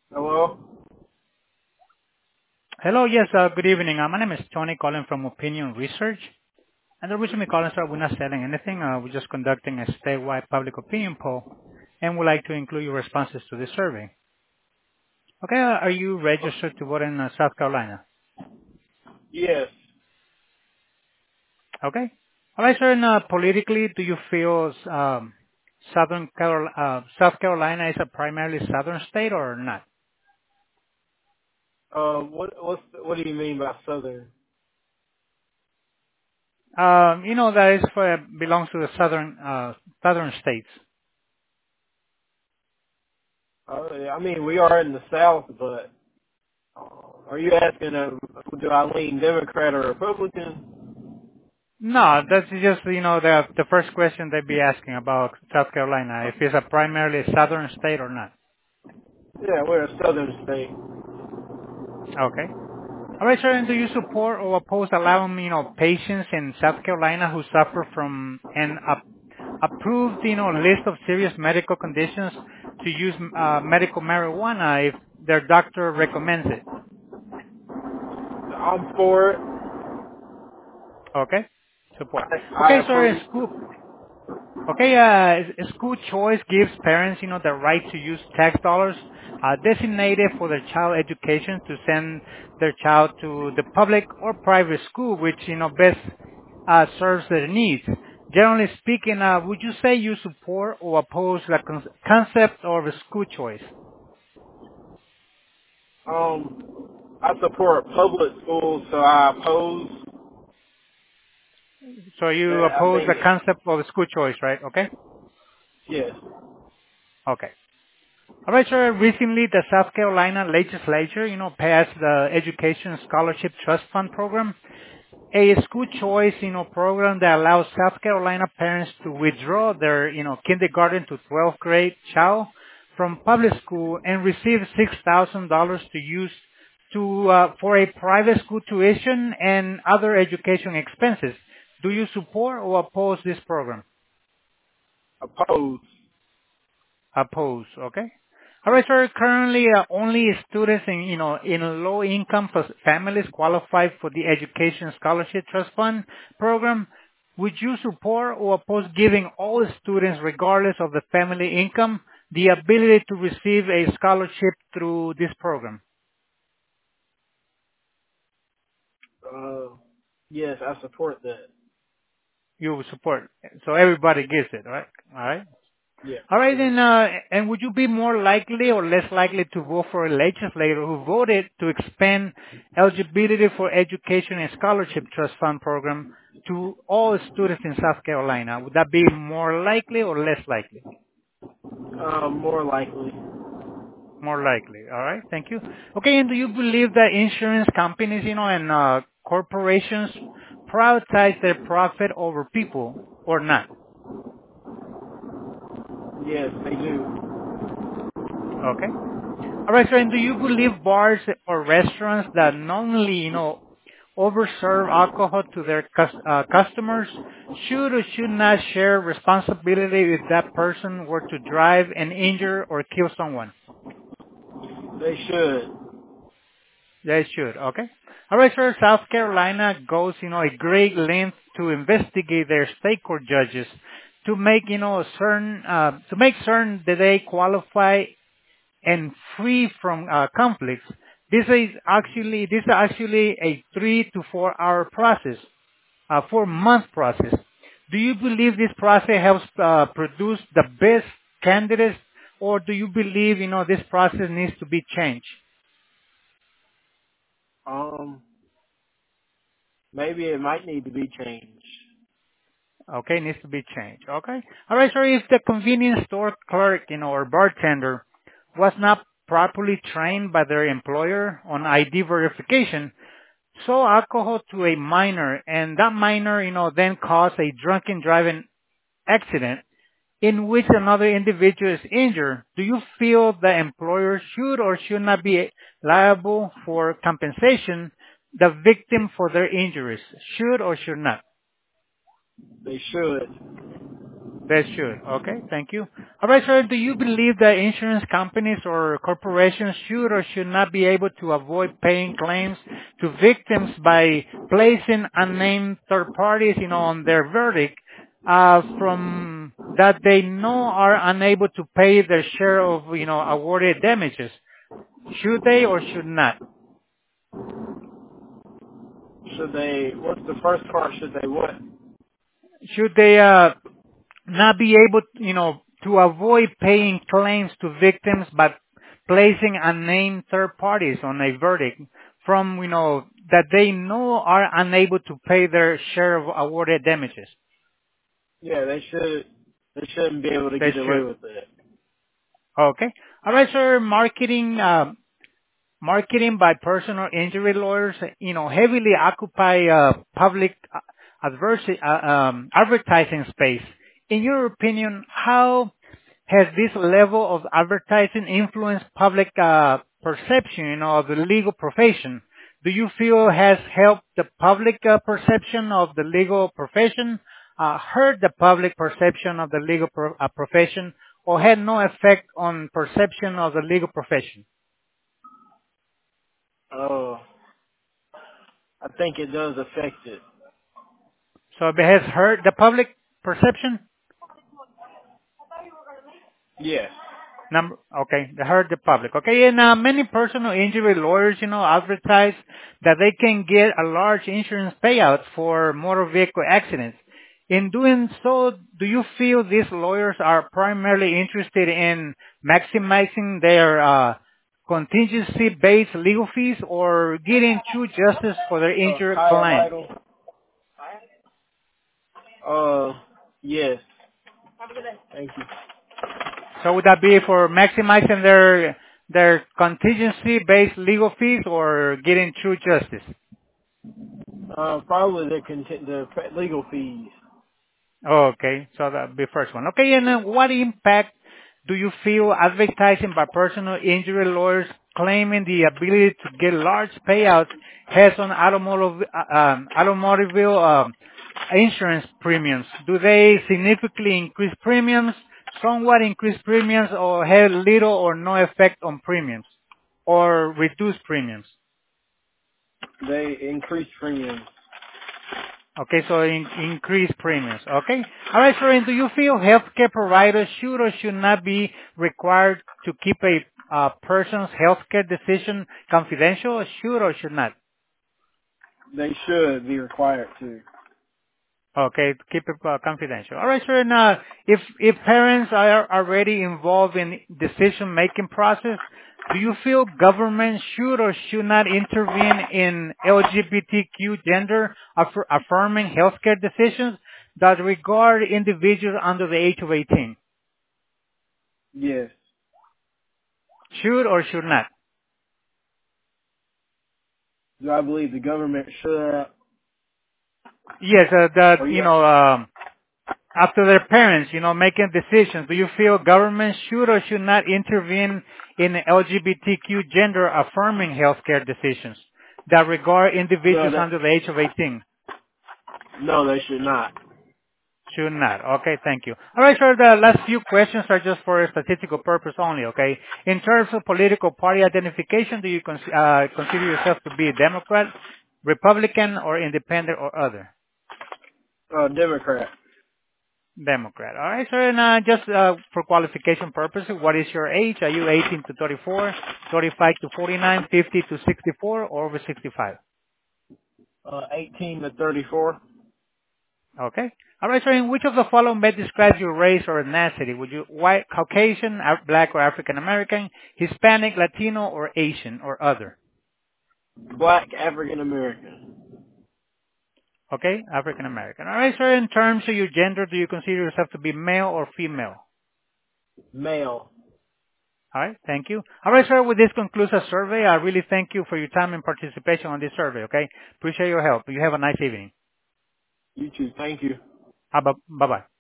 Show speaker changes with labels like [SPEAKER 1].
[SPEAKER 1] Hello?
[SPEAKER 2] Hello. Yes, good evening. My name is Tony calling from Opinion Research. And the reason we're calling, sir, we're not selling anything. We're just conducting a statewide public opinion poll, and we'd like to include your responses to this survey. Okay, are you registered to vote in South Carolina?
[SPEAKER 1] Yes.
[SPEAKER 2] Okay. All right, sir, and politically, do you feel South Carolina is a primarily southern state or not?
[SPEAKER 1] What do you mean by southern?
[SPEAKER 2] That is belongs to the southern states.
[SPEAKER 1] Yeah, I mean, we are in the South, but are you asking, do I lean Democrat or Republican?
[SPEAKER 2] No, that's just, the first question they'd be asking about South Carolina, if it's a primarily southern state or not.
[SPEAKER 1] Yeah, we're a southern state.
[SPEAKER 2] Okay. All right, sir, and do you support or oppose allowing, patients in South Carolina who suffer from an approved, list of serious medical conditions to use medical marijuana if their doctor recommends it?
[SPEAKER 1] I'm for it.
[SPEAKER 2] Okay. Support.
[SPEAKER 1] I
[SPEAKER 2] Okay, sir,
[SPEAKER 1] approve.
[SPEAKER 2] Okay, school choice gives parents, the right to use tax dollars designated for their child education to send their child to the public or private school, which, best serves their needs. Generally speaking, would you say you support or oppose the concept of a school choice?
[SPEAKER 1] I support public schools, so I oppose
[SPEAKER 2] So you
[SPEAKER 1] that. I
[SPEAKER 2] oppose the
[SPEAKER 1] think,
[SPEAKER 2] concept of a school choice, right? Okay?
[SPEAKER 1] yes.
[SPEAKER 2] Okay. All right, sir. Recently, the South Carolina legislature, passed the Education Scholarship Trust Fund program, a school choice, program that allows South Carolina parents to withdraw their, kindergarten to 12th grade child from public school and receive $6,000 to use for a private school tuition and other education expenses. Do you support or oppose this program?
[SPEAKER 1] Oppose.
[SPEAKER 2] Oppose. Okay. All right, sir. Currently, only students in low income families qualify for the Education Scholarship Trust Fund program. Would you support or oppose giving all students, regardless of the family income, the ability to receive a scholarship through this program?
[SPEAKER 1] Uh, yes, I support that.
[SPEAKER 2] You would support. So everybody gets it, right? All right.
[SPEAKER 1] Yes.
[SPEAKER 2] All right,
[SPEAKER 1] Yes.
[SPEAKER 2] then, and would you be more likely or less likely to vote for a legislator who voted to expand eligibility for education and scholarship trust fund program to all students in South Carolina? Would that be more likely or less likely?
[SPEAKER 1] More likely.
[SPEAKER 2] More likely. All right, thank you. Okay, and do you believe that insurance companies, and corporations prioritize their profit over people or not?
[SPEAKER 1] Yes, they do.
[SPEAKER 2] Okay. All right, sir. And do you believe bars or restaurants that normally, overserve alcohol to their customers should or should not share responsibility if that person were to drive and injure or kill someone?
[SPEAKER 1] They should.
[SPEAKER 2] They should. Okay. All right, sir. South Carolina goes, a great length to investigate their state court judges to make, to make certain that they qualify and free from conflicts. This is actually a 3 to 4 hour process, a 4 month process. Do you believe this process helps produce the best candidates, or do you believe this process needs to be changed?
[SPEAKER 1] Um, Maybe it might need to be changed.
[SPEAKER 2] Okay, needs to be changed. Okay, all right. So if the convenience store clerk, or bartender was not properly trained by their employer on ID verification, sold alcohol to a minor, and that minor, then caused a drunken driving accident in which another individual is injured, do you feel the employer should or should not be liable for compensation the victim for their injuries? Should or should not?
[SPEAKER 1] They should.
[SPEAKER 2] They should. Okay, thank you. All right, sir. Do you believe that insurance companies or corporations should or should not be able to avoid paying claims to victims by placing unnamed third parties, on their verdict, from that they know are unable to pay their share of, awarded damages? Should they or should not?
[SPEAKER 1] Should they? What's the first part? Should they what?
[SPEAKER 2] Should they not be able, to avoid paying claims to victims by placing unnamed third parties on a verdict from, that they know are unable to pay their share of awarded damages?
[SPEAKER 1] Yeah, they should. They shouldn't be able to
[SPEAKER 2] They
[SPEAKER 1] get away
[SPEAKER 2] should.
[SPEAKER 1] with it.
[SPEAKER 2] Okay. All right, sir. Marketing by personal injury lawyers, heavily occupy public advertising space. In your opinion, how has this level of advertising influenced public perception, of the legal profession? Do you feel has helped the public perception of the legal profession, hurt the public perception of the legal profession, or had no effect on perception of the legal profession?
[SPEAKER 1] Oh, I think it does affect it.
[SPEAKER 2] So it has hurt the public perception?
[SPEAKER 1] Yes.
[SPEAKER 2] Okay, they hurt the public. Okay, and many personal injury lawyers, advertise that they can get a large insurance payout for motor vehicle accidents. In doing so, do you feel these lawyers are primarily interested in maximizing their contingency-based legal fees or getting true justice for their injured
[SPEAKER 1] Kyle
[SPEAKER 2] client?
[SPEAKER 1] Lytle. Yes. Thank you.
[SPEAKER 2] So would that be for maximizing their contingency-based legal fees or getting true justice?
[SPEAKER 1] Probably the legal fees.
[SPEAKER 2] Okay, so that'd be first one. Okay, and what impact do you feel advertising by personal injury lawyers claiming the ability to get large payouts has on automobile insurance premiums? Do they significantly increase premiums, somewhat increase premiums, or have little or no effect on premiums, or reduce premiums?
[SPEAKER 1] They increase premiums.
[SPEAKER 2] Okay, so increase premiums. Okay. All right, sir. And do you feel healthcare providers should or should not be required to keep a person's healthcare decision confidential? Should or should not?
[SPEAKER 1] They should be required to.
[SPEAKER 2] Okay, to keep it confidential. All right, sir. And if parents are already involved in decision-making process, do you feel government should or should not intervene in LGBTQ gender affirming healthcare decisions that regard individuals under the age of 18?
[SPEAKER 1] Yes.
[SPEAKER 2] Should or should not?
[SPEAKER 1] Do I believe the government should?
[SPEAKER 2] Yes,
[SPEAKER 1] Or yeah.
[SPEAKER 2] after their parents, making decisions, do you feel government should or should not intervene in LGBTQ gender affirming healthcare decisions that regard
[SPEAKER 1] No,
[SPEAKER 2] individuals under the age of 18?
[SPEAKER 1] no, they should not.
[SPEAKER 2] Should not. Okay, thank you. All right, sir, the last few questions are just for a statistical purpose only, okay? In terms of political party identification, do you consider yourself to be a Democrat, Republican, or independent or other?
[SPEAKER 1] Democrat.
[SPEAKER 2] Democrat. All right, sir. And just for qualification purposes, what is your age? Are you 18 to 34, 35 to 49, 50 to 64, or over 65?
[SPEAKER 1] 18 to 34.
[SPEAKER 2] Okay. All right, sir. In which of the following best describes your race or ethnicity? Would you white, Caucasian, Black or African American, Hispanic, Latino, or Asian, or other?
[SPEAKER 1] Black African American.
[SPEAKER 2] Okay, African American. All right, sir. In terms of your gender, do you consider yourself to be male or female?
[SPEAKER 1] Male.
[SPEAKER 2] All right, thank you. All right, sir, with this concludes our survey. I really thank you for your time and participation on this survey, okay? Appreciate your help. You have a nice evening.
[SPEAKER 1] You too. Thank you.
[SPEAKER 2] Bye-bye.